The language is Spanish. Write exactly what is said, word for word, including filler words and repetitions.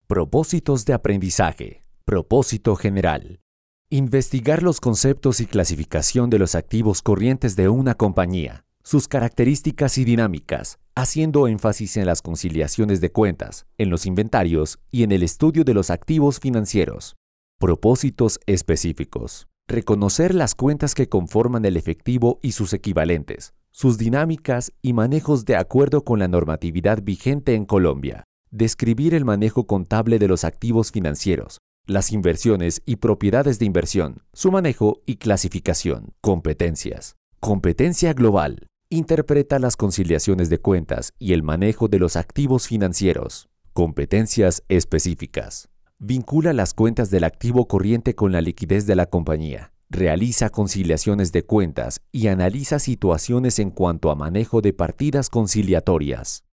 Propósitos de aprendizaje. Propósito general. Investigar los conceptos y clasificación de los activos corrientes de una compañía, sus características y dinámicas, haciendo énfasis en las conciliaciones de cuentas, en los inventarios y en el estudio de los activos financieros. Propósitos específicos. Reconocer las cuentas que conforman el efectivo y sus equivalentes, sus dinámicas y manejos de acuerdo con la normatividad vigente en Colombia. Describir el manejo contable de los activos financieros, las inversiones y propiedades de inversión, su manejo y clasificación. Competencias. Competencia global. Interpreta las conciliaciones de cuentas y el manejo de los activos financieros. Competencias específicas. Vincula las cuentas del activo corriente con la liquidez de la compañía. Realiza conciliaciones de cuentas y analiza situaciones en cuanto a manejo de partidas conciliatorias.